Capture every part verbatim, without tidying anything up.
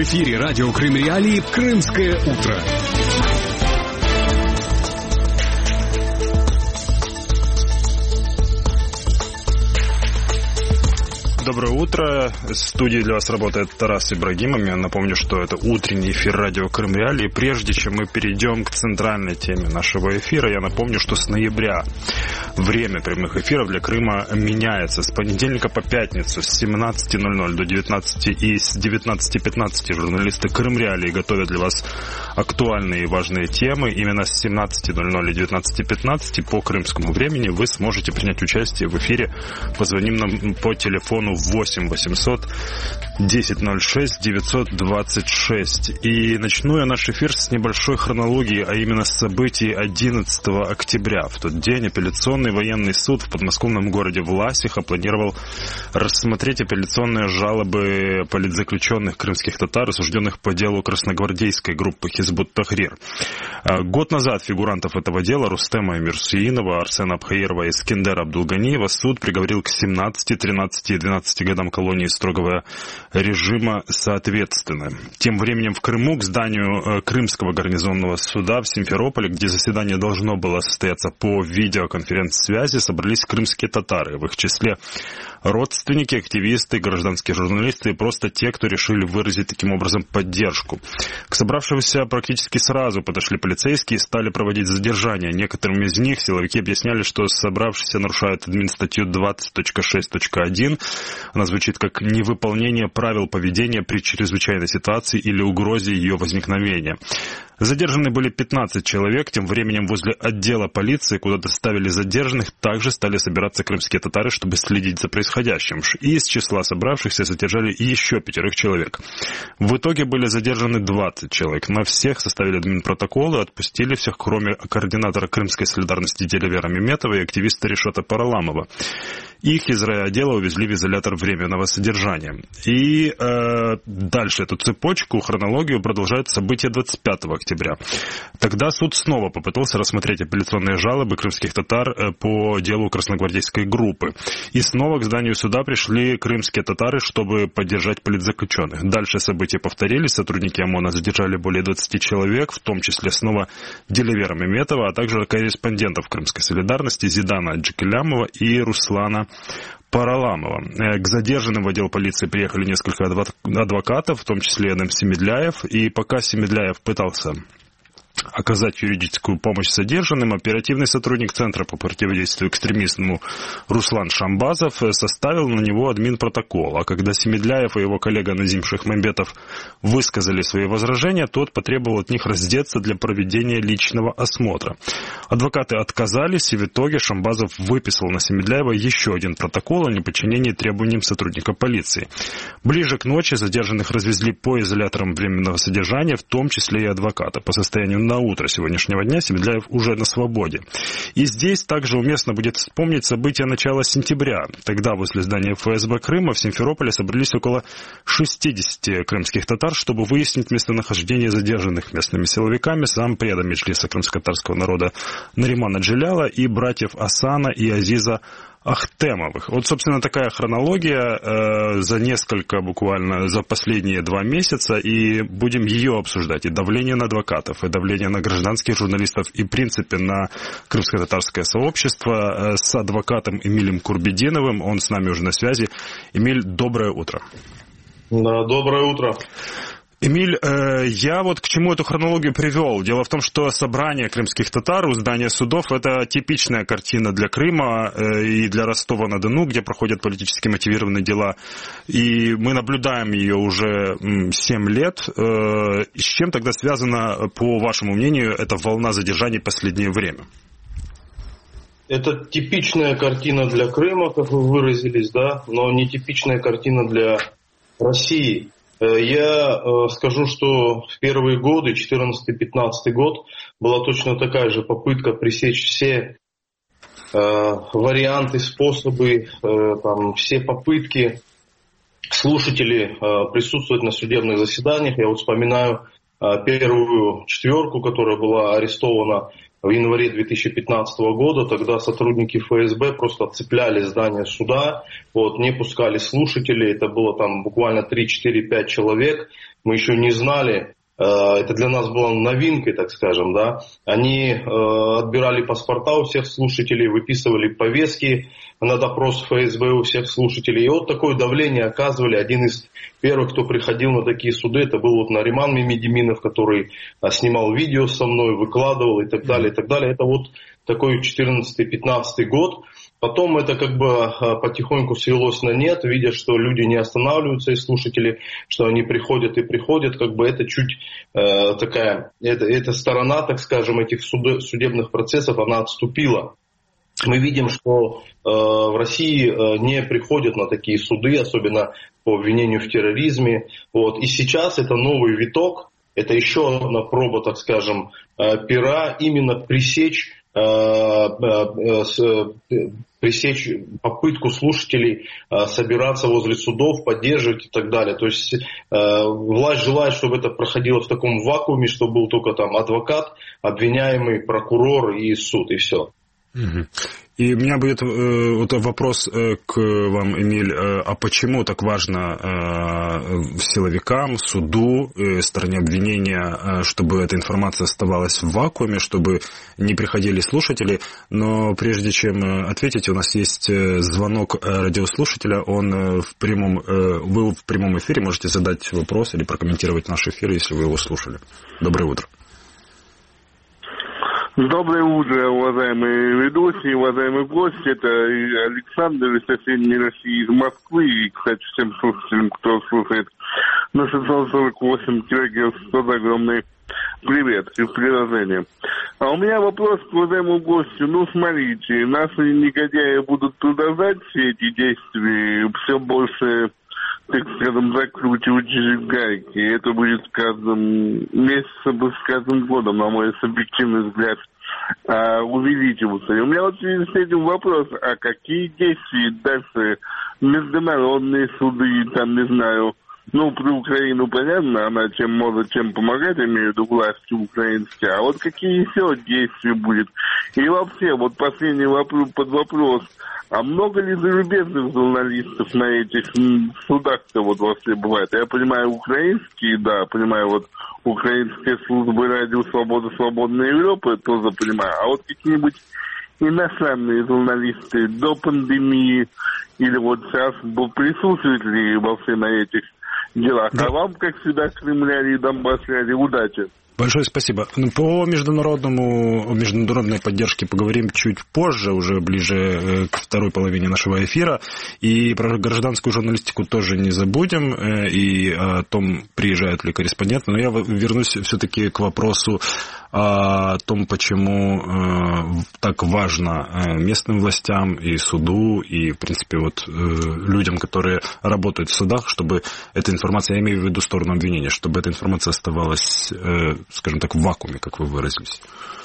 В эфире радио Крым Реалии «Крымское утро». Доброе утро. В студии для вас работает Тарас Ибрагимов. Я напомню, что это утренний эфир радио Крым Реалии. Прежде чем мы перейдем к центральной теме нашего эфира, я напомню, что с ноября время прямых эфиров для Крыма меняется. С понедельника по пятницу с семнадцати ноль-ноль до девятнадцати и с девятнадцати пятнадцати журналисты Крым Реалии готовят для вас актуальные и важные темы. Именно с семнадцати ноль-ноль и девятнадцати пятнадцати по крымскому времени вы сможете принять участие в эфире. Позвоним нам по телефону восемь восемьсот десять ноль шесть девятьсот двадцать шесть. И начну я наш эфир с небольшой хронологии, а именно с событий одиннадцатого октября. В тот день апелляционный военный суд в подмосковном городе Власиха планировал рассмотреть апелляционные жалобы политзаключенных крымских татар, осужденных по делу красногвардейской группы Хизбут Тахрир. Год назад фигурантов этого дела Рустема Мирсуинова, Арсена Абхаирова и Скиндера Абдулганиева суд приговорил к семнадцати, тринадцати и двенадцати годам колонии строгого режима соответственно. Тем временем в Крыму к зданию Крымского гарнизонного суда в Симферополе, где заседание должно было состояться по видеоконференц-связи, собрались крымские татары. В их числе родственники, активисты, гражданские журналисты и просто те, кто решили выразить таким образом поддержку. К собравшимся практически сразу подошли полицейские и стали проводить задержания. Некоторым из них силовики объясняли, что собравшиеся нарушают админстатью двадцать точка шесть точка один. Она звучит как невыполнение правил поведения при чрезвычайной ситуации или угрозе ее возникновения. Задержаны были пятнадцать человек. Тем временем возле отдела полиции, куда доставили задержанных, также стали собираться крымские татары, чтобы следить за происходящим. И из числа собравшихся задержали еще пятерых человек. В итоге были задержаны двадцать человек. На всех составили админпротоколы, отпустили всех, кроме координатора крымской солидарности Делявера Меметова и активиста Решата Параламова. Их из райотдела увезли в изолятор временного содержания. И э, дальше эту цепочку, хронологию продолжают события двадцать пятого октября. Тогда суд снова попытался рассмотреть апелляционные жалобы крымских татар по делу красногвардейской группы. И снова к зданию суда пришли крымские татары, чтобы поддержать политзаключенных. Дальше события повторились. Сотрудники ОМОНа задержали более двадцати человек, в том числе снова Делявера Меметова, а также корреспондентов крымской солидарности Зидана Джекилямова и Руслана Параламова. К задержанным в отдел полиции приехали несколько адвокатов, в том числе Эдем Семедляев. И пока Семедляев пытался оказать юридическую помощь задержанным, оперативный сотрудник Центра по противодействию экстремизму Руслан Шамбазов составил на него админпротокол. А когда Семедляев и его коллега Назим Шахмамбетов высказали свои возражения, тот потребовал от них раздеться для проведения личного осмотра. Адвокаты отказались, и в итоге Шамбазов выписал на Семедляева еще один протокол о неподчинении требованиям сотрудника полиции. Ближе к ночи задержанных развезли по изоляторам временного содержания, в том числе и адвоката. По состоянию на утро сегодняшнего дня Семедляев уже на свободе. И здесь также уместно будет вспомнить события начала сентября. Тогда возле здания эф эс бэ Крыма в Симферополе собрались около шестидесяти крымских татар, чтобы выяснить местонахождение задержанных местными силовиками зампреда Меджлиса крымско-татарского народа Наримана Джиляла и братьев Асана и Азиза Ахтемовых. Вот, собственно, такая хронология э, за несколько, буквально, за последние два месяца, и будем ее обсуждать. И давление на адвокатов, и давление на гражданских журналистов, и, в принципе, на крымско-татарское сообщество э, с адвокатом Эмилем Курбединовым. Он с нами уже на связи. Эмиль, доброе утро. Да, доброе утро. Эмиль, э, я вот к чему эту хронологию привел. Дело в том, что собрание крымских татар у здания судов – это типичная картина для Крыма э, и для Ростова-на-Дону, где проходят политически мотивированные дела. И мы наблюдаем ее уже семь лет. Э, с чем тогда связана, по вашему мнению, эта волна задержаний в последнее время? Это типичная картина для Крыма, как вы выразились, да, но не типичная картина для России. Я скажу, что в первые годы, четырнадцатый-пятнадцатый год, была точно такая же попытка пресечь все э, варианты, способы, э, там, все попытки слушателей э, присутствовать на судебных заседаниях. Я вот вспоминаю э, первую четверку, которая была арестована в январе две тысячи пятнадцатого года. Тогда сотрудники эф эс бэ просто отцепляли здание суда, вот, не пускали слушателей. Это было там буквально три, четыре, пять человек. Мы еще не знали. Это для нас было новинкой, так скажем, да. Они э, отбирали паспорта у всех слушателей, выписывали повестки на допрос эф эс бэ у всех слушателей. И вот такое давление оказывали. Один из первых, кто приходил на такие суды, это был вот Нариман Мемедиминов, который а, снимал видео со мной, выкладывал и так далее, и так далее. Это вот такой четырнадцатый-пятнадцатый год. Потом это как бы потихоньку свелось на нет, видя, что люди не останавливаются, и слушатели, что они приходят и приходят, как бы это чуть э, такая, это, эта сторона, так скажем, этих суд, судебных процессов, она отступила. Мы видим, что э, в России э, не приходят на такие суды, особенно по обвинению в терроризме. Вот. И сейчас это новый виток, это еще одна проба, так скажем, э, пера, именно пресечь пресечь попытку слушателей собираться возле судов, поддерживать и так далее. То есть власть желает, чтобы это проходило в таком вакууме, чтобы был только там адвокат, обвиняемый, прокурор и суд, и все. Угу. И у меня будет э, вот вопрос э, к вам, Эмиль. Э, а почему так важно э, силовикам, суду, э, стороне обвинения, э, чтобы эта информация оставалась в вакууме, чтобы не приходили слушатели? Но прежде чем ответить, у нас есть звонок радиослушателя. Он э, в прямом, э, вы в прямом эфире, можете задать вопрос или прокомментировать наш эфир, если вы его слушали. Доброе утро. Доброе утро, уважаемые ведущие, уважаемые гости. Это Александр из соседней России, из Москвы. И, кстати, всем слушателям, кто слушает на шестьсот сорок восемь килогерц, тоже огромный привет и приложение. А у меня вопрос к уважаемому гостю. Ну, смотрите, наши негодяи будут продолжать все эти действия, все больше, так скажем, закручивать гайки. И это будет с каждым месяцем, с каждым годом, на мой субъективный взгляд, увеличиваться. И у меня вот в связи с этим вопрос, а какие действия дальше международные суды, там, не знаю, ну, про Украину понятно, она чем может, чем помогать, имею в виду власти украинские, а вот какие еще действия будет? И вообще, вот последний вопрос, под вопрос, а много ли зарубежных журналистов на этих судах-то вот вообще бывает? Я понимаю, украинские, да, понимаю, вот украинская служба радио «Свобода», «Свободная Европа», тоже понимаю. А вот какие-нибудь иностранные журналисты до пандемии или вот сейчас присутствуют ли вообще на этих делах? Да. А вам, как всегда, Кремля и Донбасс, удачи. Большое спасибо. По международному, международной поддержке поговорим чуть позже, уже ближе к второй половине нашего эфира. И про гражданскую журналистику тоже не забудем, и о том, приезжают ли корреспонденты. Но я вернусь все-таки к вопросу о том, почему так важно местным властям и суду, и, в принципе, вот людям, которые работают в судах, чтобы эта информация, я имею в виду сторону обвинения, чтобы эта информация оставалась, скажем так, в вакууме, как вы выразились.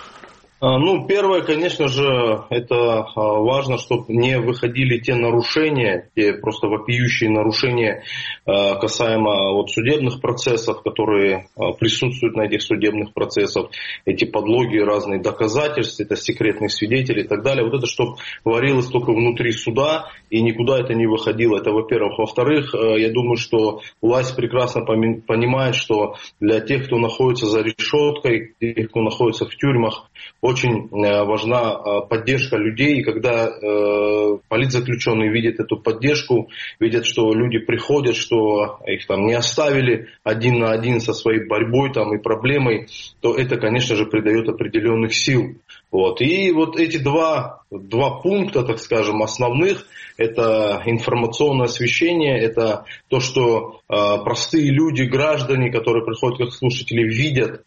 Ну, первое, конечно же, это важно, чтобы не выходили те нарушения, те просто вопиющие нарушения касаемо вот судебных процессов, которые присутствуют на этих судебных процессах, эти подлоги, разные доказательства, это секретные свидетели и так далее. Вот это, чтобы варилось только внутри суда и никуда это не выходило. Это, во-первых. Во-вторых, я думаю, что власть прекрасно понимает, что для тех, кто находится за решеткой, тех, кто находится в тюрьмах, очень важна поддержка людей, и когда э, политзаключенные видят эту поддержку, видят, что люди приходят, что их там не оставили один на один со своей борьбой там, и проблемой, то это, конечно же, придает определенных сил. Вот. И вот эти два, два пункта, так скажем, основных, это информационное освещение, это то, что э, простые люди, граждане, которые приходят как слушатели, видят,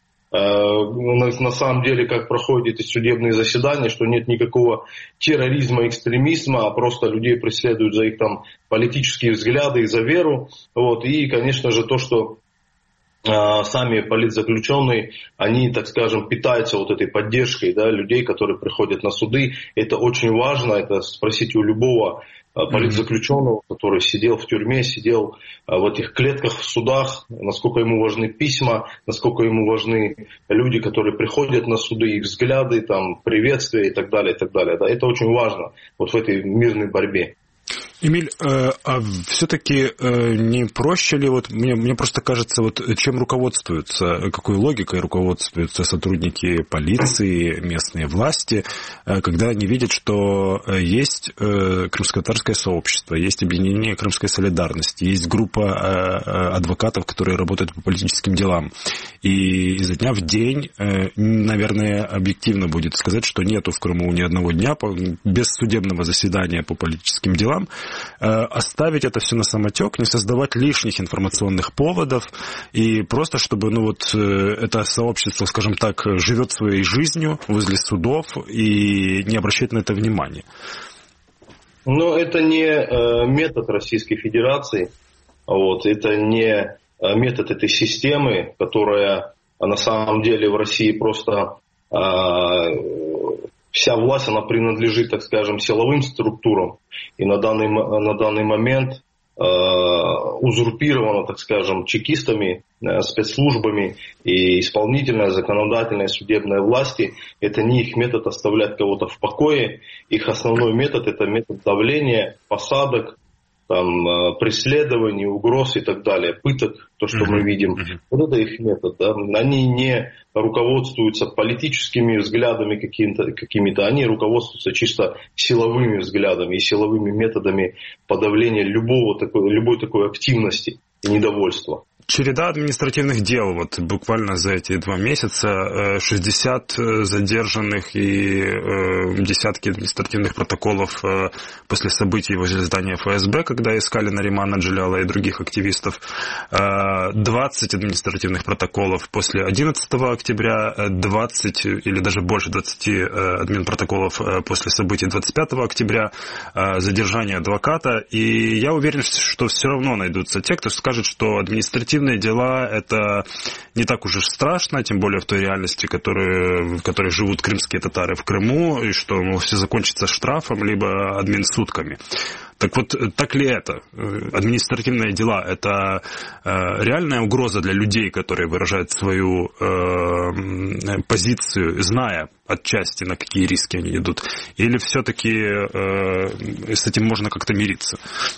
на самом деле, как проходят эти судебные заседания, что нет никакого терроризма, экстремизма, а просто людей преследуют за их там политические взгляды и за веру. Вот. И, конечно же, то, что сами политзаключенные, они, так скажем, питаются вот этой поддержкой, да, людей, которые приходят на суды. Это очень важно, это спросить у любого политзаключенного, который сидел в тюрьме, сидел в этих клетках в судах, насколько ему важны письма, насколько ему важны люди, которые приходят на суды, их взгляды, там, приветствия и так далее, и так далее. Да, это очень важно вот в этой мирной борьбе. Эмиль, э, а все-таки э, не проще ли, вот мне, мне просто кажется, вот чем руководствуются, какой логикой руководствуются сотрудники полиции, местные власти, э, когда они видят, что есть э, крымско-татарское сообщество, есть объединение Крымской солидарности, есть группа э, адвокатов, которые работают по политическим делам. И изо дня в день, э, наверное, объективно будет сказать, что нету в Крыму ни одного дня без судебного заседания по политическим делам, оставить это все на самотек, не создавать лишних информационных поводов, и просто чтобы, ну вот, это сообщество, скажем так, живет своей жизнью возле судов и не обращать на это внимания. Но это не метод Российской Федерации, вот, это не метод этой системы, которая на самом деле в России просто... Вся власть, она принадлежит, так скажем, силовым структурам. И на данный, на данный момент э, узурпирована, так скажем, чекистами, э, спецслужбами и исполнительная, законодательная, судебная власти. Это не их метод оставлять кого-то в покое. Их основной метод – это метод давления, посадок, там, преследований, угроз и так далее, пыток, то, что mm-hmm. мы видим. Mm-hmm. Вот это их метод. Да? Они не руководствуются политическими взглядами какими-то, какими-то, они руководствуются чисто силовыми взглядами и силовыми методами подавления любого такой, любой такой активности и недовольства. Череда административных дел, вот буквально за эти два месяца, шестьдесят задержанных и десятки административных протоколов после событий возле здания эф эс бэ, когда искали Наримана Джиляла и других активистов, двадцать административных протоколов после одиннадцатого октября, двадцать или даже больше двадцати админпротоколов после событий двадцать пятого октября, задержание адвоката, и я уверен, что все равно найдутся те, кто скажет, что административные дела – это не так уж и страшно, тем более в той реальности, которые, в которой живут крымские татары в Крыму, и что ну, все закончится штрафом, либо админсутками. Так вот, так ли это? Административные дела – это э, реальная угроза для людей, которые выражают свою э, позицию, зная отчасти, на какие риски они идут? Или все-таки э, с этим можно как-то мириться?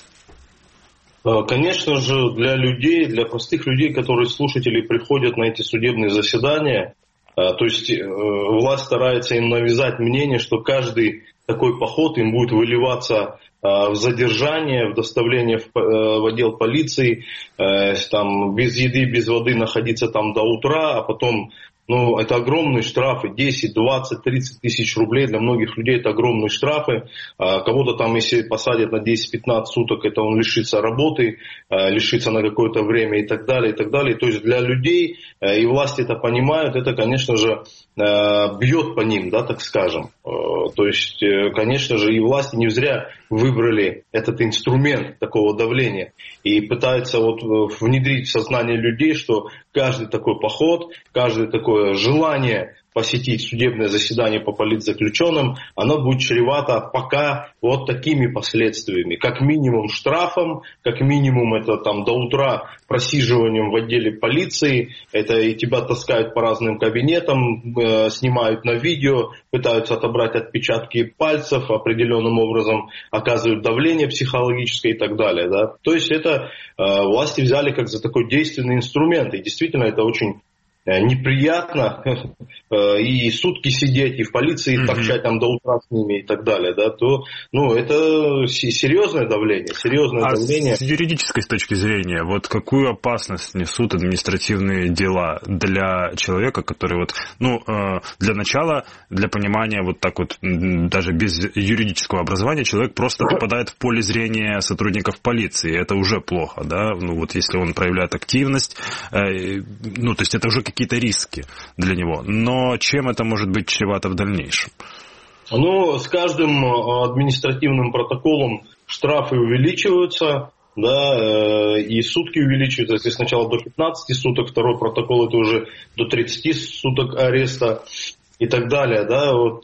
Конечно же, для людей, для простых людей, которые слушатели приходят на эти судебные заседания, то есть власть старается им навязать мнение, что каждый такой поход им будет выливаться в задержание, в доставление в отдел полиции, там, без еды, без воды находиться там до утра, а потом... Ну, это огромные штрафы, десять, двадцать, тридцать тысяч рублей. Для многих людей это огромные штрафы. Кого-то там, если посадят на десять-пятнадцать суток, это он лишится работы, лишится на какое-то время и так далее, и так далее. То есть для людей, и власти это понимают, это, конечно же, бьет по ним, да, так скажем. То есть, конечно же, и власти не зря выбрали этот инструмент такого давления и пытаются вот внедрить в сознание людей, что каждый такой поход, каждый такой желание посетить судебное заседание по политзаключенным, оно будет чревато пока вот такими последствиями. Как минимум штрафом, как минимум это там до утра просиживанием в отделе полиции, это и тебя таскают по разным кабинетам, э, снимают на видео, пытаются отобрать отпечатки пальцев, определенным образом оказывают давление психологическое и так далее. Да? То есть это э, власти взяли как за такой действенный инструмент, и действительно это очень неприятно и сутки сидеть, и в полиции mm-hmm. торчать там до утра с ними и так далее, да, то, ну, это серьезное давление, серьезное а давление. С юридической точки зрения, вот какую опасность несут административные дела для человека, который вот, ну, для начала, для понимания вот так вот, даже без юридического образования, человек просто попадает в поле зрения сотрудников полиции, это уже плохо, да, ну, вот если он проявляет активность, ну, то есть это уже какие-то риски для него. Но чем это может быть чревато в дальнейшем? Ну, с каждым административным протоколом штрафы увеличиваются. да, и сутки увеличиваются, если сначала до пятнадцати суток, второй протокол это уже до тридцати суток ареста и так далее, да, вот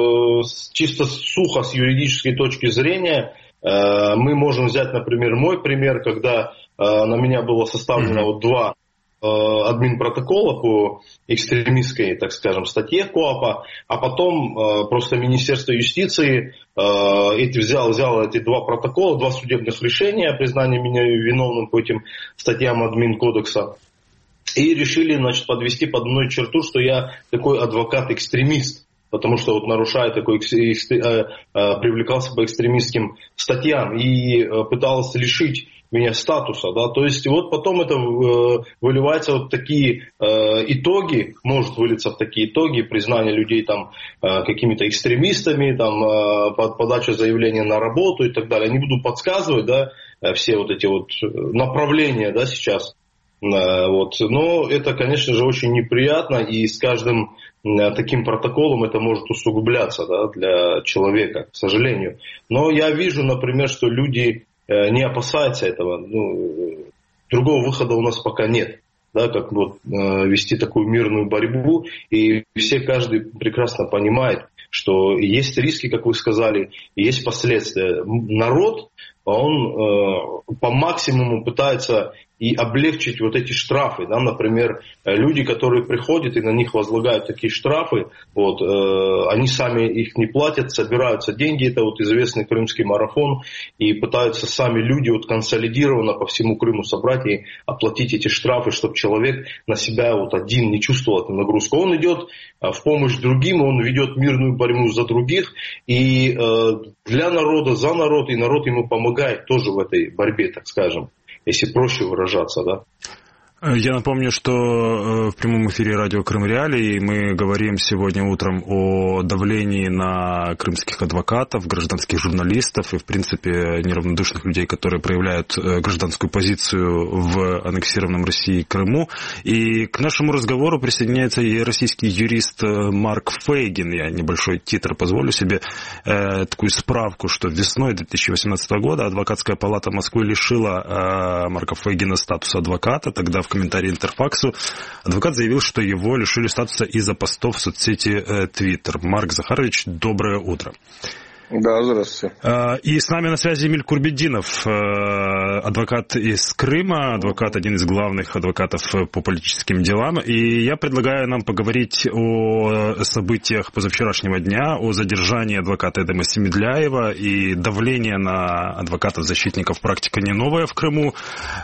чисто сухо с юридической точки зрения мы можем взять, например, мой пример, когда на меня было составлено mm-hmm. вот два админпротокола по экстремистской, так скажем, статье КоАПа, а потом э, просто Министерство юстиции э, эти взял, взял эти два протокола, два судебных решения о признании меня виновным по этим статьям админкодекса и решили, значит, подвести под одну черту, что я такой адвокат-экстремист, потому что вот нарушая такой, экстр... э, э, привлекался по экстремистским статьям и э, пытался лишить меня статуса, да, то есть вот потом это э, выливается вот такие э, итоги, может вылиться в такие итоги, признание людей там э, какими-то экстремистами, там э, подача заявления на работу и так далее. Я не буду подсказывать, да, все вот эти вот направления, да, сейчас, э, вот, но это, конечно же, очень неприятно, и с каждым э, таким протоколом это может усугубляться, да, для человека, к сожалению. Но я вижу, например, что люди не опасается этого. Ну, другого выхода у нас пока нет. Да, как вот, э, вести такую мирную борьбу. И все, каждый прекрасно понимает, что есть риски, как вы сказали, и есть последствия. Народ, он э, по максимуму пытается и облегчить вот эти штрафы. Да? Например, люди, которые приходят и на них возлагают такие штрафы, вот, э, они сами их не платят, собираются деньги, это вот известный крымский марафон, и пытаются сами люди вот консолидированно по всему Крыму собрать и оплатить эти штрафы, чтобы человек на себя вот один не чувствовал эту нагрузку. Он идет в помощь другим, он ведет мирную борьбу за других, и э, для народа, за народ, и народ ему помогает тоже в этой борьбе, так скажем, если проще выражаться, да. Я напомню, что в прямом эфире радио Крым Реалии мы говорим сегодня утром о давлении на крымских адвокатов, гражданских журналистов и, в принципе, неравнодушных людей, которые проявляют гражданскую позицию в аннексированном Россией Крыму. И к нашему разговору присоединяется и российский юрист Марк Фейгин. Я небольшой титр позволю себе, э, такую справку, что весной две тысячи восемнадцатого года адвокатская палата Москвы лишила э, Марка Фейгина статуса адвоката. Тогда в комментарии Интерфаксу адвокат заявил, что его лишили статуса из-за постов в соцсети Твиттер. Марк Захарович, доброе утро. Да, здравствуйте. И с нами на связи Эмиль Курбетдинов, адвокат из Крыма, адвокат, один из главных адвокатов по политическим делам. И я предлагаю нам поговорить о событиях позавчерашнего дня, о задержании адвоката Эдема Семедляева и давление на адвокатов-защитников. Практика не новая в Крыму.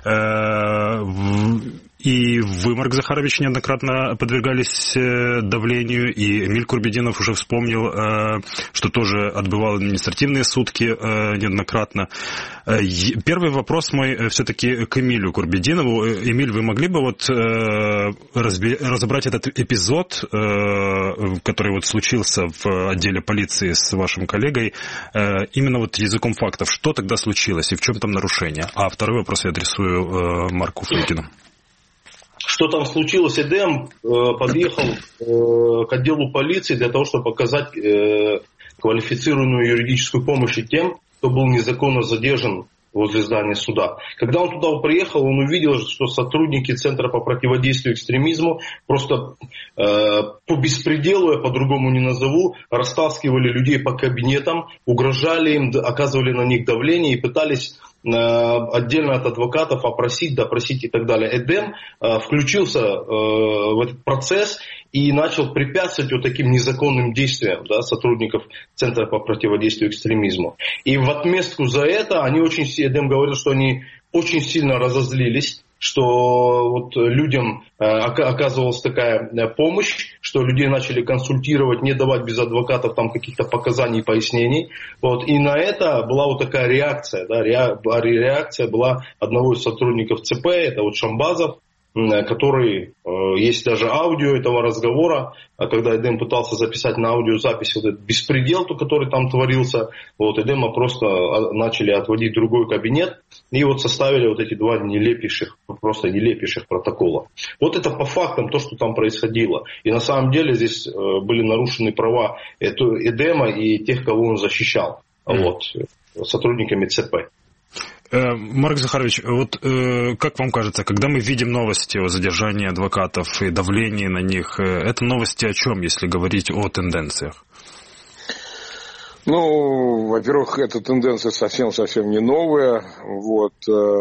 И вы, Марк Захарович, неоднократно подвергались давлению, и Эмиль Курбетдинов уже вспомнил, что тоже отбывал административные сутки неоднократно. Первый вопрос мой все-таки к Эмилю Курбетдинову. Эмиль, вы могли бы вот разобрать этот эпизод, который вот случился в отделе полиции с вашим коллегой, именно вот языком фактов? Что тогда случилось и в чем там нарушение? А второй вопрос я адресую Марку Фейгину. Что там случилось? Эдем э, подъехал э, к отделу полиции для того, чтобы оказать э, квалифицированную юридическую помощь тем, кто был незаконно задержан возле здания суда. Когда он туда приехал, он увидел, что сотрудники Центра по противодействию экстремизму просто э, по беспределу, я по-другому не назову, растаскивали людей по кабинетам, угрожали им, оказывали на них давление и пытались отдельно от адвокатов опросить, допросить и так далее. Эдем э, включился э, в этот процесс и начал препятствовать вот таким незаконным действиям, да, сотрудников Центра по противодействию экстремизму. И в отместку за это они очень, Эдем говорил, что они очень сильно разозлились, что вот людям э, оказывалась такая помощь, что людей начали консультировать, не давать без адвокатов там каких-то показаний и пояснений. Вот. И на это была вот такая реакция. Да, реакция была одного из сотрудников ЦП, это вот Шамбазов, который, есть даже аудио этого разговора, когда Эдем пытался записать на аудиозапись вот этот беспредел, который там творился, вот Эдема просто начали отводить в другой кабинет и вот составили вот эти два нелепейших, просто нелепейших протокола. Вот это по фактам то, что там происходило. И на самом деле здесь были нарушены права Эдема и тех, кого он защищал, вот, сотрудниками ЦП. Марк Захарович, вот э, как вам кажется, когда мы видим новости о задержании адвокатов и давлении на них, это новости о чем, если говорить о тенденциях? Ну, во-первых, эта тенденция совсем-совсем не новая. Вот.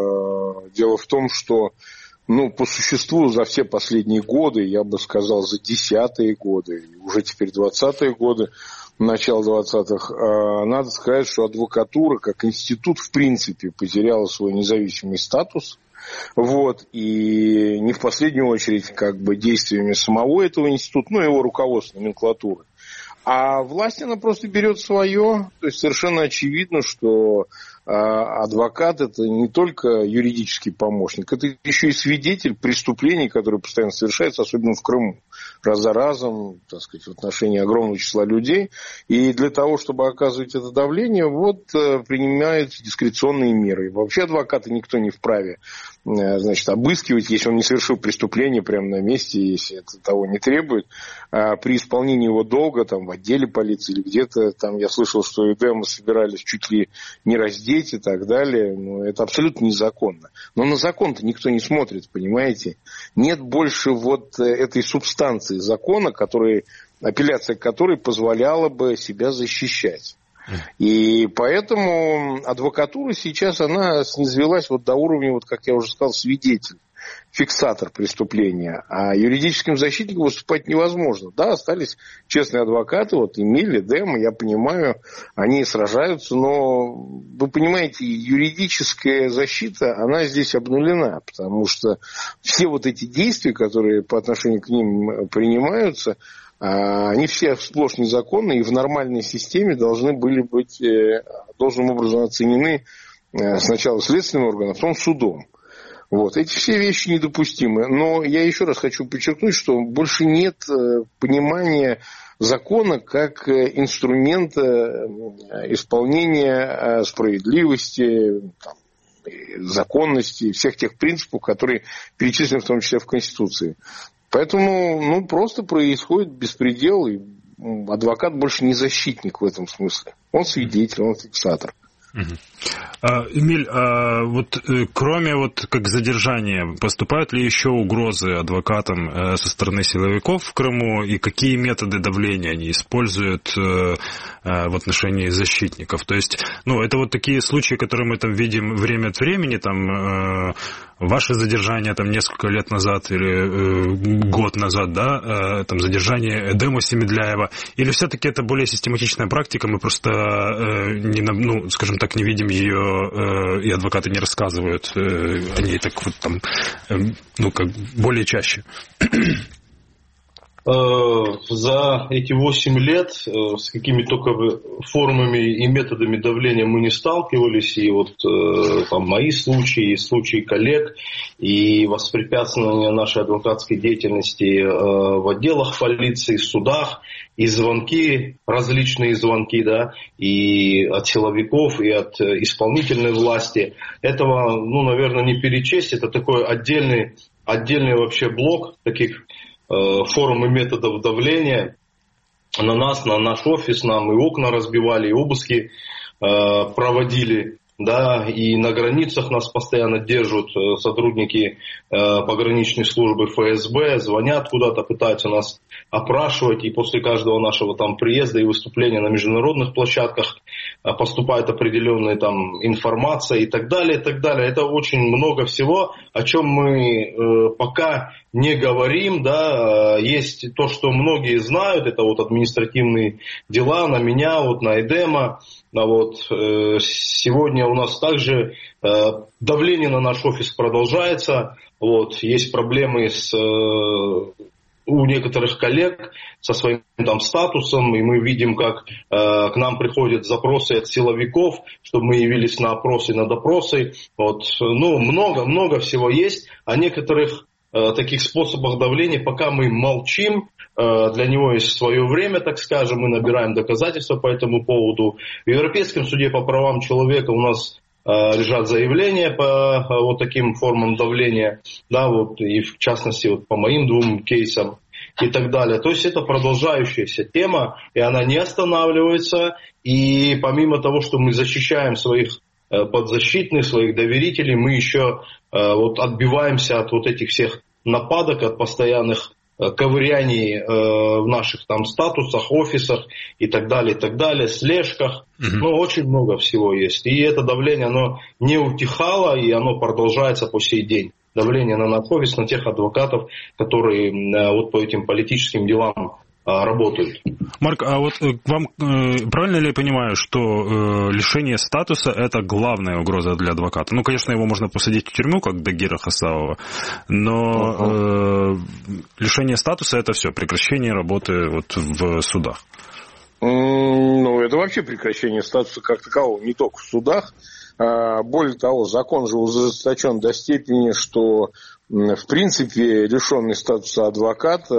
Дело в том, что, ну, по существу за все последние годы, я бы сказал, за десятые годы, уже теперь двадцатые годы, начало двадцатых, надо сказать, что адвокатура как институт в принципе потеряла свой независимый статус. Вот, и не в последнюю очередь как бы действиями самого этого института, ну, его руководства, номенклатуры. А власть, она просто берет свое. То есть совершенно очевидно, что э, адвокат – это не только юридический помощник, это еще и свидетель преступлений, которые постоянно совершаются, особенно в Крыму. Раз за разом, так сказать, в отношении огромного числа людей. И для того, чтобы оказывать это давление, вот э, принимаются дискреционные меры. И вообще адвоката никто не вправе э, значит, обыскивать, если он не совершил преступление прямо на месте, если это того не требует. А при исполнении его долга, там, в отделе полиции или где-то, там, я слышал, что эдемы собирались чуть ли не раздеть и так далее. Ну, это абсолютно незаконно. Но на закон-то никто не смотрит, понимаете? Нет больше вот этой субстанции закона, который, апелляция к которой позволяла бы себя защищать. И поэтому адвокатура сейчас, она низвелась вот до уровня, вот, как я уже сказал, свидетель, фиксатор преступления. А юридическим защитником выступать невозможно. Да, остались честные адвокаты, вот Эмиль, Эдем, я понимаю, они сражаются, но вы понимаете, юридическая защита, она здесь обнулена, потому что все вот эти действия, которые по отношению к ним принимаются, они все сплошь незаконны и в нормальной системе должны были быть должным образом оценены сначала следственным органом, а потом судом. Вот. Эти все вещи недопустимы. Но я еще раз хочу подчеркнуть, что больше нет понимания закона как инструмента исполнения справедливости, там, законности, всех тех принципов, которые перечислены в том числе в Конституции. Поэтому, ну, просто происходит беспредел, и адвокат больше не защитник в этом смысле. Он свидетель, он фиксатор. Эмиль, а вот кроме вот как задержания, поступают ли еще угрозы адвокатам со стороны силовиков в Крыму, и какие методы давления они используют в отношении защитников? То есть, ну, это вот такие случаи, которые мы там видим время от времени, там ваше задержание там несколько лет назад или год назад, да, там задержание Эдема Семедляева, или все-таки это более систематичная практика, мы просто не, ну, скажем так, не видим ее, и адвокаты не рассказывают о ней так вот там, ну, как более чаще? За эти восемь лет с какими только формами и методами давления мы не сталкивались. И вот там мои случаи, и случаи коллег, и воспрепятствование нашей адвокатской деятельности в отделах полиции, судах, и звонки, различные звонки, да, и от силовиков, и от исполнительной власти. Этого, ну, наверное, не перечесть. Это такой отдельный, отдельный вообще блок таких форм и методов давления на нас, на наш офис. Нам и окна разбивали, и обыски э, проводили, да, и на границах нас постоянно держат сотрудники э, пограничной службы эф эс бэ, звонят куда-то, пытаются нас опрашивать, и после каждого нашего там приезда и выступления на международных площадках э, поступает определенная там информация и так далее, и так далее. Это очень много всего, о чем мы э, пока не говорим, да. Есть то, что многие знают, это вот административные дела на меня, вот на Эдема. А вот э, сегодня у нас также э, давление на наш офис продолжается. Вот, есть проблемы с, э, у некоторых коллег со своим там статусом, и мы видим, как э, к нам приходят запросы от силовиков, чтобы мы явились на опросы, на допросы. Вот, ну, много-много всего есть. О некоторых э, таких способах давления пока мы молчим. Для него есть свое время, так скажем, мы набираем доказательства по этому поводу. В Европейском суде по правам человека у нас э, лежат заявления по э, вот таким формам давления, да, вот, и в частности вот, по моим двум кейсам и так далее. То есть это продолжающаяся тема, и она не останавливается. И помимо того, что мы защищаем своих подзащитных, своих доверителей. Мы еще вот отбиваемся от вот этих всех нападок, от постоянных ковыряний в наших там статусах, офисах и так далее, и так далее, слежках. Mm-hmm. Ну, очень много всего есть. И это давление, оно не утихало, и оно продолжается по сей день. Давление на наш офис, на тех адвокатов, которые вот по этим политическим делам работают. Марк, а вот вам правильно ли я понимаю, что лишение статуса – это главная угроза для адвоката? Ну, конечно, его можно посадить в тюрьму, как Дагира Хасавова, но uh-huh. лишение статуса – это все, прекращение работы вот в судах. Ну, это вообще прекращение статуса как такового, не только в судах. Более того, закон же ужесточен до степени, что, в принципе, лишенный статуса адвокат,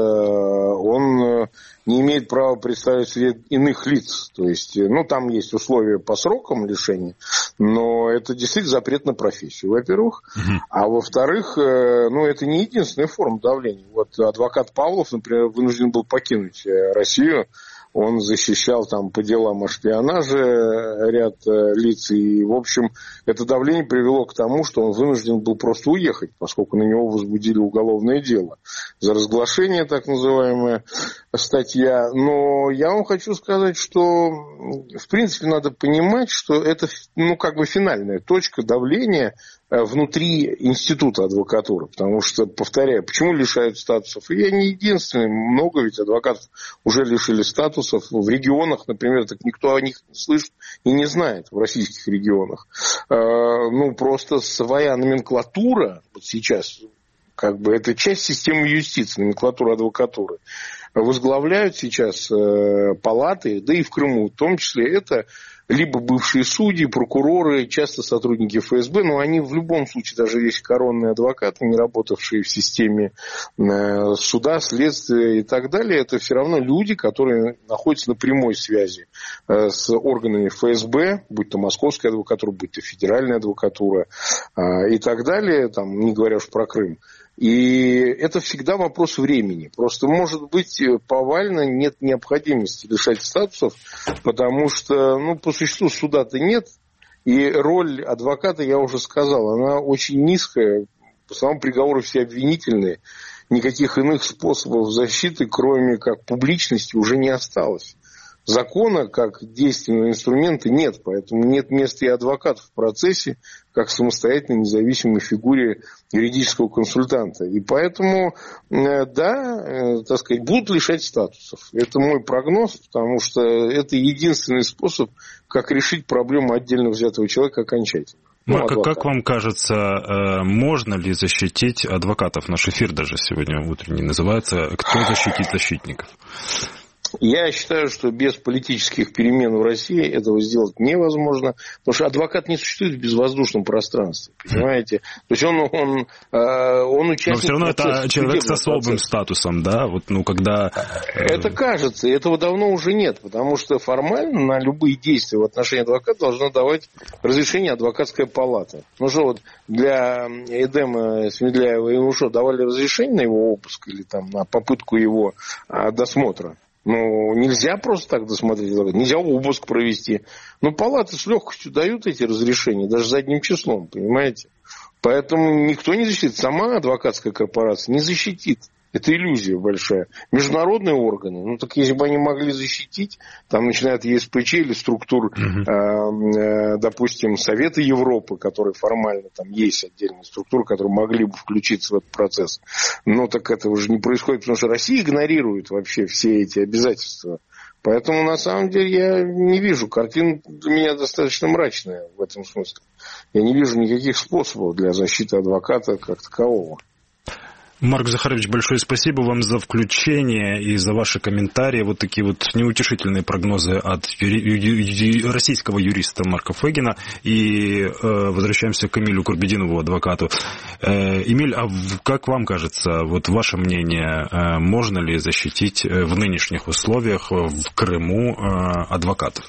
он не имеет права представить иных лиц. То есть, ну, там есть условия по срокам лишения, но это действительно запрет на профессию, во-первых. Uh-huh. А во-вторых, ну, это не единственная форма давления. Вот адвокат Павлов, например, вынужден был покинуть Россию. Он защищал там по делам о шпионаже ряд э, лиц. И, в общем, это давление привело к тому, что он вынужден был просто уехать, поскольку на него возбудили уголовное дело за разглашение, так называемая статья. Но я вам хочу сказать, что, в принципе, надо понимать, что это, ну, как бы финальная точка давления внутри института адвокатуры. Потому что, повторяю, почему лишают статусов? И я не единственный. Много ведь адвокатов уже лишили статусов. В регионах, например, так никто о них не слышит и не знает в российских регионах. Ну, просто своя номенклатура вот сейчас, как бы, это часть системы юстиции, номенклатура адвокатуры. Возглавляют сейчас палаты, да и в Крыму в том числе, это либо бывшие судьи, прокуроры, часто сотрудники эф эс бэ, но они в любом случае, даже если коронные адвокаты, не работавшие в системе э, суда, следствия и так далее, это все равно люди, которые находятся на прямой связи э, с органами эф эс бэ, будь то московская адвокатура, будь то федеральная адвокатура э, и так далее, там, не говоря уж про Крым. И это всегда вопрос времени. Просто, может быть, повально нет необходимости лишать статусов, потому что, ну, по существу суда-то нет. И роль адвоката, я уже сказал, она очень низкая. По самому приговору все обвинительные. Никаких иных способов защиты, кроме как публичности, уже не осталось. Закона как действенного инструмента нет, поэтому нет места и адвокату в процессе, как самостоятельной независимой фигуре юридического консультанта. И поэтому, да, так сказать, будут лишать статусов. Это мой прогноз, потому что это единственный способ, как решить проблему отдельно взятого человека окончательно. Марк, ну, как вам кажется, можно ли защитить адвокатов? Наш эфир даже сегодня утренний называется «Кто защитит защитников?». Я считаю, что без политических перемен в России этого сделать невозможно, потому что адвокат не существует в безвоздушном пространстве, понимаете? То есть он, он, он участник... Но все равно это человек с особым процесса. Статусом, да? Вот, ну, когда... Это кажется, этого давно уже нет, потому что формально на любые действия в отношении адвоката должна давать разрешение адвокатская палата. Ну что, вот для Эдема Смедляева ему что, давали разрешение на его обыск или там на попытку его досмотра? Ну, нельзя просто так досмотреть, нельзя обыск провести. Но палаты с легкостью дают эти разрешения, даже задним числом, понимаете? Поэтому никто не защитит. Сама адвокатская корпорация не защитит. Это иллюзия большая. Международные органы, ну так если бы они могли защитить, там начиная от е эс пэ че или структур, угу. э, э, допустим, Совета Европы, которые формально там есть отдельные структуры, которые могли бы включиться в этот процесс. Но так это уже не происходит, потому что Россия игнорирует вообще все эти обязательства. Поэтому, на самом деле, я не вижу. Картина для меня достаточно мрачная в этом смысле. Я не вижу никаких способов для защиты адвоката как такового. Марк Захарович, большое спасибо вам за включение и за ваши комментарии. Вот такие вот неутешительные прогнозы от юри... российского юриста Марка Фегина. И э, возвращаемся к Эмилю Курбединову, адвокату. Э, Эмиль, а как вам кажется, вот ваше мнение, э, можно ли защитить в нынешних условиях в Крыму э, адвокатов?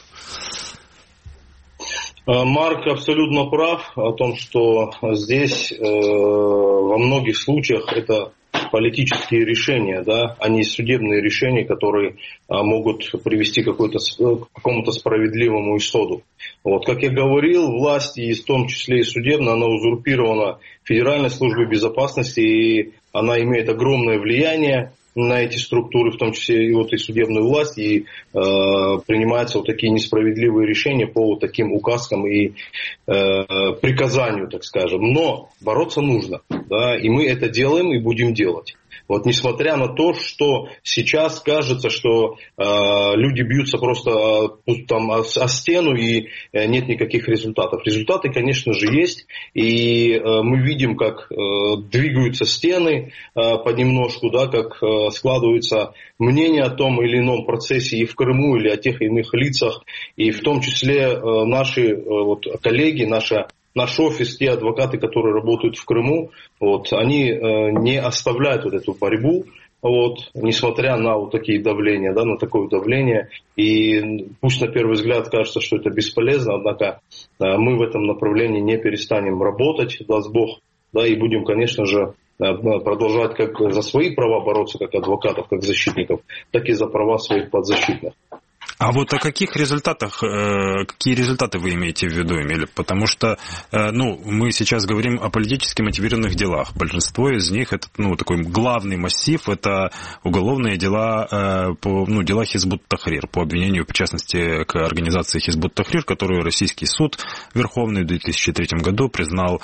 Марк абсолютно прав о том, что здесь э, во многих случаях это политические решения, да, а не судебные решения, которые а, могут привести к какому-то справедливому исходу. Вот. Как я говорил, власть, и в том числе и судебная, она узурпирована Федеральной службой безопасности, и она имеет огромное влияние на эти структуры, в том числе и вот и судебную власть, и э, принимаются вот такие несправедливые решения по вот таким указкам и э, приказанию, так скажем. Но бороться нужно, да, и мы это делаем и будем делать. Вот несмотря на то, что сейчас кажется, что э, люди бьются просто э, там, о, о стену и э, нет никаких результатов. Результаты, конечно же, есть. И э, мы видим, как э, двигаются стены э, понемножку, да, как э, складывается мнение о том или ином процессе и в Крыму, или о тех или иных лицах. И в том числе э, наши э, вот, коллеги, наша Наш офис, те адвокаты, которые работают в Крыму, вот, они э, не оставляют вот эту борьбу, вот, несмотря на вот такие давления, да, на такое давление. И пусть на первый взгляд кажется, что это бесполезно, однако э, мы в этом направлении не перестанем работать, даст Бог, да, и будем, конечно же, продолжать как за свои права бороться, как адвокатов, как защитников, так и за права своих подзащитных. А вот о каких результатах, э, какие результаты вы имеете в виду, Эмиль? Потому что, э, ну, мы сейчас говорим о политически мотивированных делах. Большинство из них, это, ну, такой главный массив, это уголовные дела, э, по, ну, дела Хизбут Тахрир, по обвинению, в частности, к организации Хизбут Тахрир, которую российский суд Верховный в две тысячи третьем году признал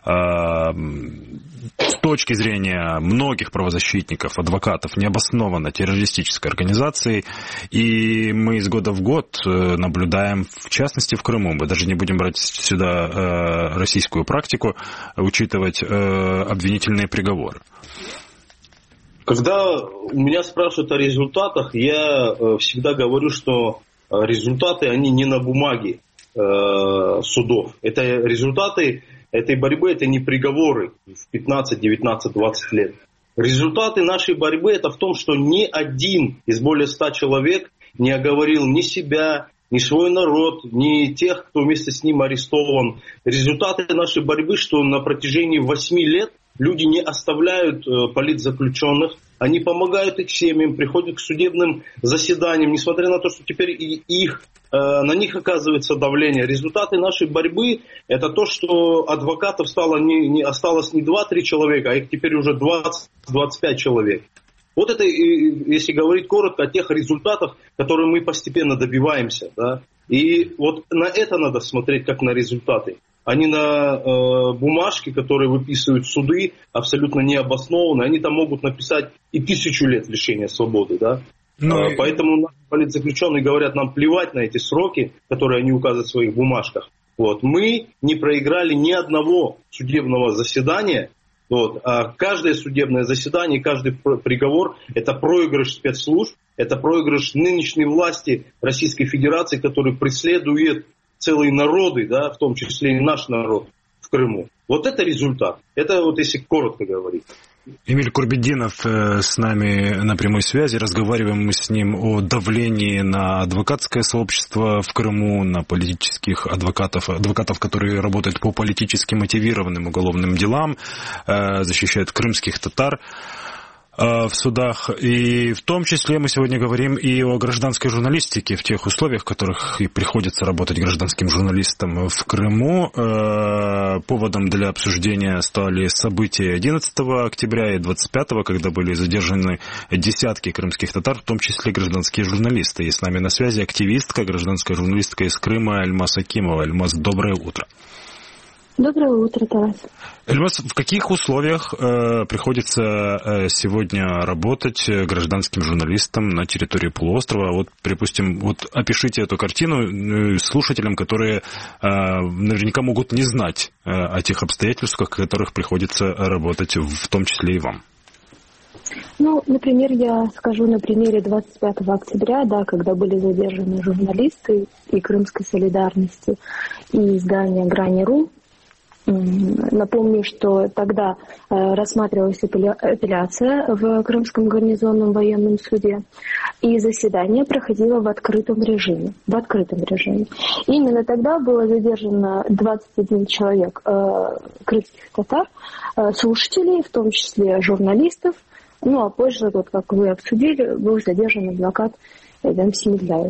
с точки зрения многих правозащитников, адвокатов, необоснованно террористической организацией. И мы из года в год наблюдаем, в частности, в Крыму, мы даже не будем брать сюда российскую практику, учитывать обвинительные приговоры. Когда у меня спрашивают о результатах, я всегда говорю, что результаты, они не на бумаге судов. Это результаты этой борьбы, это не приговоры в пятнадцать, девятнадцать, двадцать лет. Результаты нашей борьбы это в том, что ни один из более ста человек не оговорил ни себя, ни свой народ, ни тех, кто вместе с ним арестован. Результаты нашей борьбы, что на протяжении восьми лет люди не оставляют э, политзаключенных, они помогают их семьям, приходят к судебным заседаниям, несмотря на то, что теперь и их, э, на них оказывается давление. Результаты нашей борьбы это то, что адвокатов стало не, не, осталось не два-три человека, а их теперь уже двадцать-двадцать пять человек. Вот это, если говорить коротко, о тех результатах, которые мы постепенно добиваемся. Да? И вот на это надо смотреть как на результаты. А не на э, бумажки, которые выписывают суды, абсолютно необоснованно. Они там могут написать и тысячу лет лишения свободы. Да? Ну, э, поэтому наши политзаключенные говорят, нам плевать на эти сроки, которые они указывают в своих бумажках. Вот. Мы не проиграли ни одного судебного заседания. Вот. А каждое судебное заседание, каждый приговор – это проигрыш спецслужб, это проигрыш нынешней власти Российской Федерации, который преследует целые народы, да, в том числе и наш народ в Крыму. Вот это результат. Это вот если коротко говорить. Эмиль Курбетдинов с нами на прямой связи. Разговариваем мы с ним о давлении на адвокатское сообщество в Крыму, на политических адвокатов, адвокатов, которые работают по политически мотивированным уголовным делам, защищают крымских татар в судах. И в том числе мы сегодня говорим и о гражданской журналистике в тех условиях, в которых и приходится работать гражданским журналистам в Крыму. Поводом для обсуждения стали события одиннадцатого октября и двадцать пятого, когда были задержаны десятки крымских татар, в том числе гражданские журналисты. И с нами на связи активистка, гражданская журналистка из Крыма Эльмас Акимова. Эльмас, доброе утро. Доброе утро, Тарас. Эльмас, в каких условиях э, приходится э, сегодня работать гражданским журналистам на территории полуострова? Вот, припустим, вот опишите эту картину э, слушателям, которые э, наверняка могут не знать э, о тех обстоятельствах, в которых приходится работать, в том числе и вам. Ну, например, я скажу на примере двадцать пятого октября, да, когда были задержаны журналисты и Крымской солидарности, и издания «Грани.ру». Напомню, что тогда э, рассматривалась апелляция в Крымском гарнизонном военном суде, и заседание проходило в открытом режиме. В открытом режиме. И именно тогда было задержано двадцать один человек э, крымских татар, э, слушателей, в том числе журналистов, Ну, а позже, вот как вы обсудили, был задержан адвокат Эдем Семидляев.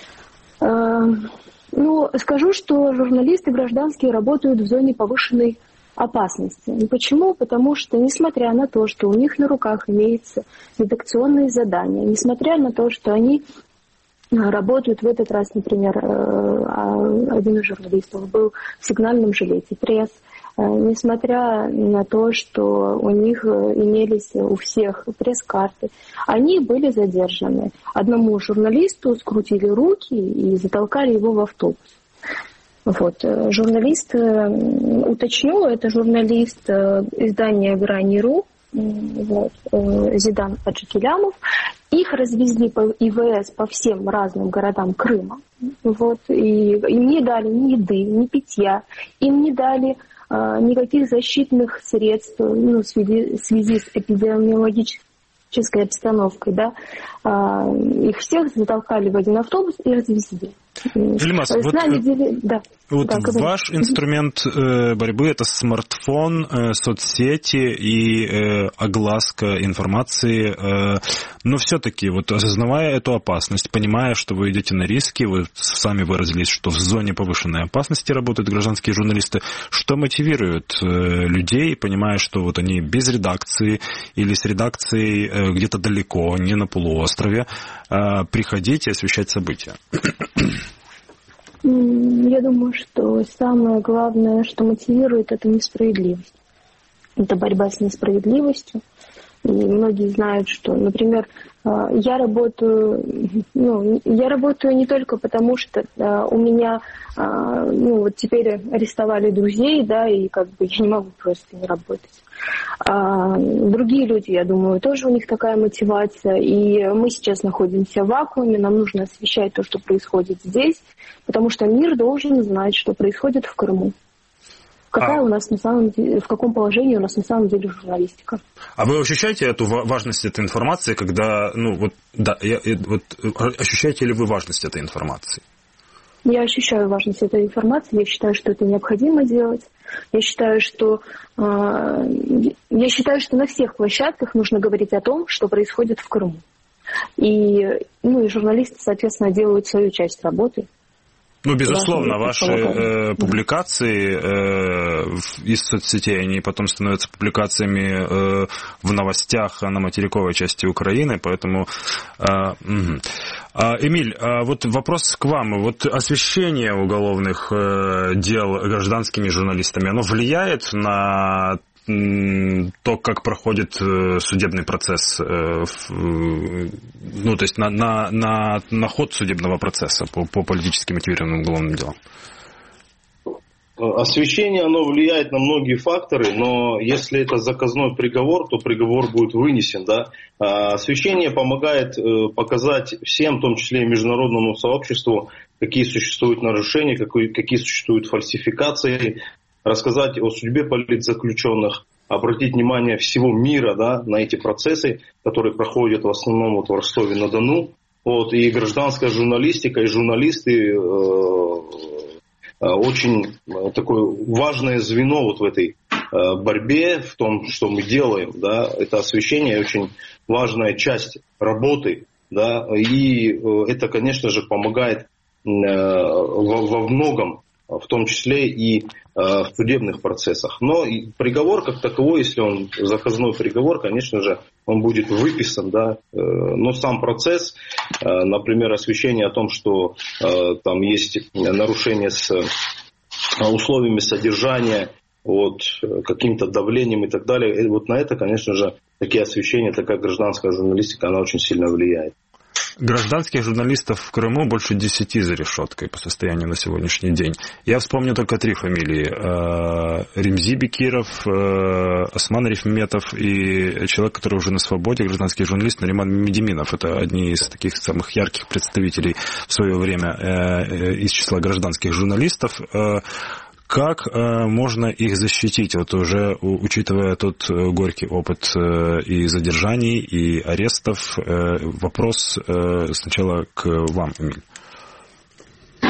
Ну, скажу, что журналисты гражданские работают в зоне повышенной опасности. И почему? Потому что, несмотря на то, что у них на руках имеются редакционные задания, несмотря на то, что они работают в этот раз, например, один из журналистов был в сигнальном жилете пресс, несмотря на то, что у них имелись у всех пресс-карты, они были задержаны. Одному журналисту скрутили руки и затолкали его в автобус. Вот. Журналист, уточню, это журналист издания «Грани.ру», вот, Зидан Аджикелямов. Их развезли по ИВС по всем разным городам Крыма. Вот, и им не дали ни еды, ни питья, им не дали а, никаких защитных средств, ну, в связи, в связи с эпидемиологической обстановкой. Да. А, их всех затолкали в один автобус и развезли. Ильмаз, вот, нами... да. вот да, ваш инструмент э, борьбы – это смартфон, э, соцсети и э, огласка информации. Э, но все-таки, вот, осознавая эту опасность, понимая, что вы идете на риски, вы сами выразились, что в зоне повышенной опасности работают гражданские журналисты, что мотивирует э, людей, понимая, что вот они без редакции или с редакцией э, где-то далеко, не на полуострове, э, приходить и освещать события? Я думаю, что самое главное, что мотивирует, это несправедливость. Это борьба с несправедливостью. И многие знают, что, например, я работаю, ну, я работаю не только потому, что у меня, ну, вот теперь арестовали друзей, да, и как бы я не могу просто не работать. А другие люди, я думаю, тоже у них такая мотивация. И мы сейчас находимся в вакууме, нам нужно освещать то, что происходит здесь, потому что мир должен знать, что происходит в Крыму. Какая а... у нас на самом деле, в каком положении у нас на самом деле журналистика? А вы ощущаете эту важность этой информации, когда, ну вот, да, я, вот, ощущаете ли вы важность этой информации? Я ощущаю важность этой информации, я считаю, что это необходимо делать. Я считаю, что э, я считаю, что на всех площадках нужно говорить о том, что происходит в Крыму. И, ну, и журналисты, соответственно, делают свою часть работы. Ну, безусловно, ваши э, публикации э, из соцсетей, они потом становятся публикациями э, в новостях на материковой части Украины, поэтому... Э, угу. Эмиль, вот вопрос к вам. Вот освещение уголовных дел гражданскими журналистами, оно влияет на то, как проходит судебный процесс, ну, то есть на, на, на, на ход судебного процесса по, по политически мотивированным уголовным делам? Освещение, оно влияет на многие факторы, но если это заказной приговор, то приговор будет вынесен. Да? Освещение помогает показать всем, в том числе и международному сообществу, какие существуют нарушения, какие, какие существуют фальсификации, рассказать о судьбе политзаключенных, обратить внимание всего мира, да, на эти процессы, которые проходят в основном вот в Ростове-на-Дону. Вот, и гражданская журналистика, и журналисты э, очень такое важное звено вот в этой борьбе, в том, что мы делаем. Да, это освещение очень важная часть работы. Да, и это, конечно же, помогает во, во многом, в том числе и в судебных процессах. Но и приговор как таковой, если он заказной приговор, конечно же, он будет выписан, да. Но сам процесс, например, освещение о том, что там есть нарушение с условиями содержания, вот, каким-то давлением и так далее, и вот на это, конечно же, такие освещения, такая гражданская журналистика, она очень сильно влияет. Гражданских журналистов в Крыму больше десяти за решеткой по состоянию на сегодняшний день. Я вспомню только три фамилии. Ремзи Бекиров, Осман Рифметов и человек, который уже на свободе, гражданский журналист Нариман Медиминов. Это одни из таких самых ярких представителей в свое время из числа гражданских журналистов. Как э, можно их защитить, вот уже учитывая тот горький опыт э, и задержаний, и арестов? Э, вопрос э, сначала к вам, Эмиль.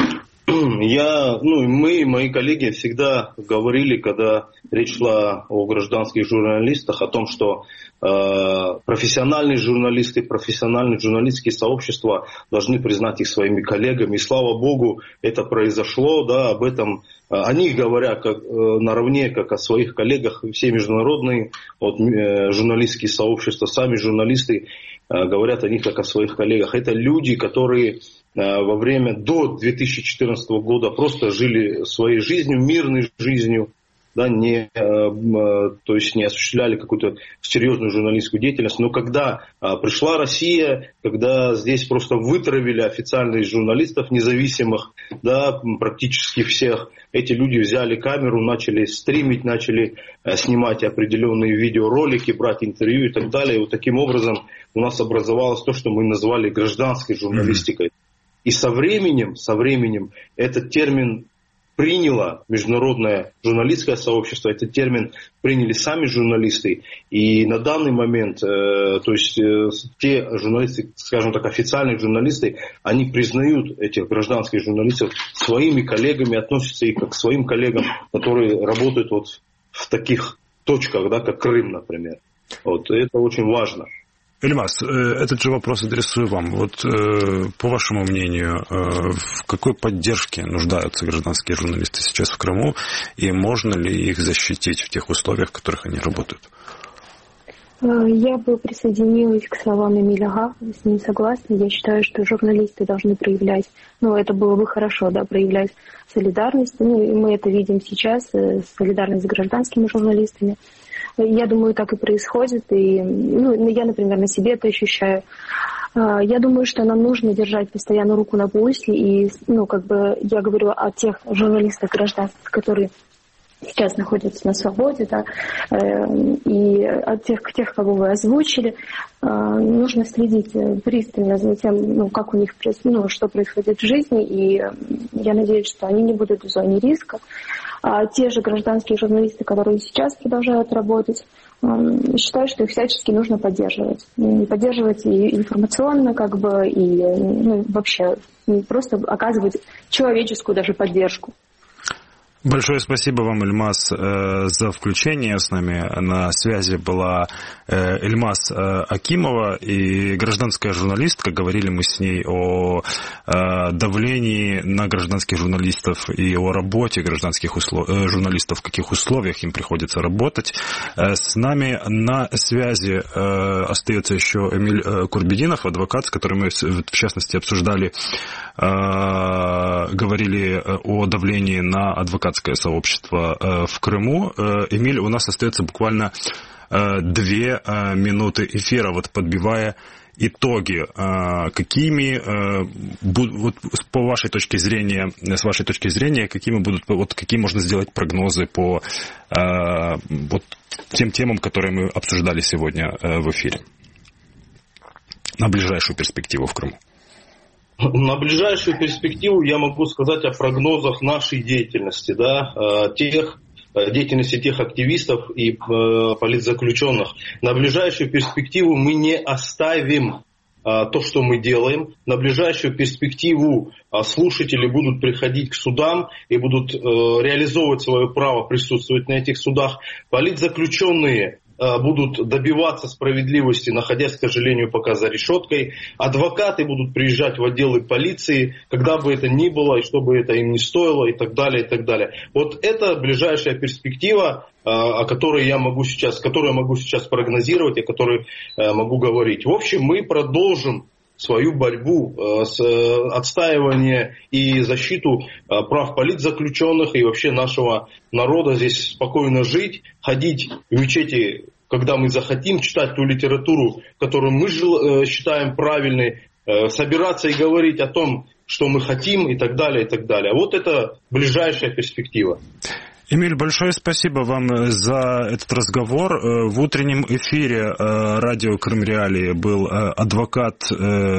Я, ну, мы, мои коллеги всегда говорили, когда речь шла о гражданских журналистах, о том, что э, профессиональные журналисты, профессиональные журналистские сообщества должны признать их своими коллегами. И слава богу, это произошло, да, об этом э, они говорят как, э, наравне, как о своих коллегах, все международные вот, э, журналистские сообщества, сами журналисты э, говорят о них как о своих коллегах. Это люди, которые во время до две тысячи четырнадцатого года просто жили своей жизнью, мирной жизнью, да, не, то есть не осуществляли какую-то серьезную журналистскую деятельность. Но когда пришла Россия, когда здесь просто вытравили официальных журналистов независимых, да, практически всех, эти люди взяли камеру, начали стримить, начали снимать определенные видеоролики, брать интервью и так далее. И вот таким образом у нас образовалось то, что мы назвали гражданской журналистикой. И со временем, со временем этот термин приняло международное журналистское сообщество, этот термин приняли сами журналисты. И на данный момент, э, то есть э, те журналисты, скажем так, официальные журналисты, они признают этих гражданских журналистов своими коллегами, относятся их как к своим коллегам, которые работают вот в таких точках, да, как Крым, например. Вот, это очень важно. Ильмаз, этот же вопрос адресую вам. Вот по вашему мнению, в какой поддержке нуждаются гражданские журналисты сейчас в Крыму, и можно ли их защитить в тех условиях, в которых они работают? Я бы присоединилась к словам Эмиля Га, с ним согласна. Я считаю, что журналисты должны проявлять, ну, это было бы хорошо, да, проявлять солидарность. Ну, и мы это видим сейчас, солидарность с гражданскими журналистами. Я думаю, так и происходит. И, ну, я, например, на себе это ощущаю. Я думаю, что нам нужно держать постоянно руку на пульсе. И, ну, как бы я говорю о тех журналистах, гражданских, которые сейчас находятся на свободе, да, и от тех, тех, кого вы озвучили, нужно следить пристально за тем, ну, как у них, ну, что происходит в жизни. И я надеюсь, что они не будут в зоне риска. А те же гражданские журналисты, которые сейчас продолжают работать, считаю, что их всячески нужно поддерживать. Поддерживать и информационно, как бы, и, ну, вообще просто оказывать человеческую даже поддержку. Большое спасибо вам, Ильмаз, за включение. С нами на связи была Ильмаз Акимова, и гражданская журналистка. Говорили мы с ней о давлении на гражданских журналистов и о работе гражданских услов... журналистов, в каких условиях им приходится работать. С нами на связи остается еще Эмиль Курбединов, адвокат, с которым мы, в частности, обсуждали, говорили о давлении на адвокатское сообщество в Крыму. Эмиль, у нас остается буквально две минуты эфира, вот подбивая итоги. Какими, вот, по вашей точке зрения, с вашей точки зрения, какими будут, вот какие можно сделать прогнозы по вот тем темам, которые мы обсуждали сегодня в эфире на ближайшую перспективу в Крыму? На ближайшую перспективу я могу сказать о прогнозах нашей деятельности, да, тех, деятельности тех активистов и политзаключенных. На ближайшую перспективу мы не оставим то, что мы делаем. На ближайшую перспективу слушатели будут приходить к судам и будут реализовывать свое право присутствовать на этих судах. Политзаключенные будут добиваться справедливости, находясь, к сожалению, пока за решеткой. Адвокаты будут приезжать в отделы полиции, когда бы это ни было, и что бы это им ни стоило, и так далее, и так далее. Вот это ближайшая перспектива, о которой я могу сейчас, которую я могу сейчас прогнозировать, о которой могу говорить. В общем, мы продолжим свою борьбу, с отстаивание и защиту прав политзаключенных и вообще нашего народа здесь спокойно жить, ходить в мечети, когда мы захотим, читать ту литературу, которую мы считаем правильной, собираться и говорить о том, что мы хотим, и так далее, и так далее. Вот это ближайшая перспектива. Эмиль, большое спасибо вам за этот разговор. В утреннем эфире радио Крым Реалии был адвокат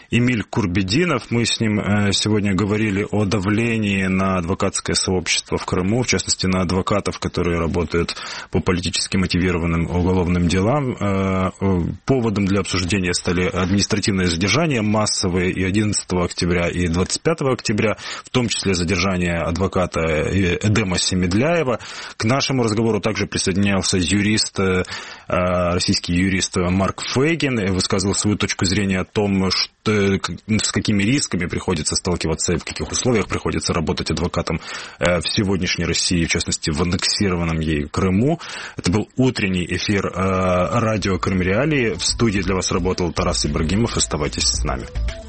Эмиль Курбединов. Мы с ним сегодня говорили о давлении на адвокатское сообщество в Крыму, в частности, на адвокатов, которые работают по политически мотивированным уголовным делам. Поводом для обсуждения стали административные задержания массовые и одиннадцатого октября, и двадцать пятого октября, в том числе задержание адвоката Эдема Семедляева. К нашему разговору также присоединялся юрист, российский юрист Марк Фейгин, и высказывал свою точку зрения о том, что с какими рисками приходится сталкиваться и в каких условиях приходится работать адвокатом в сегодняшней России, в частности, в аннексированном ей Крыму. Это был утренний эфир радио Крым Реалии. В студии для вас работал Тарас Ибрагимов. Оставайтесь с нами.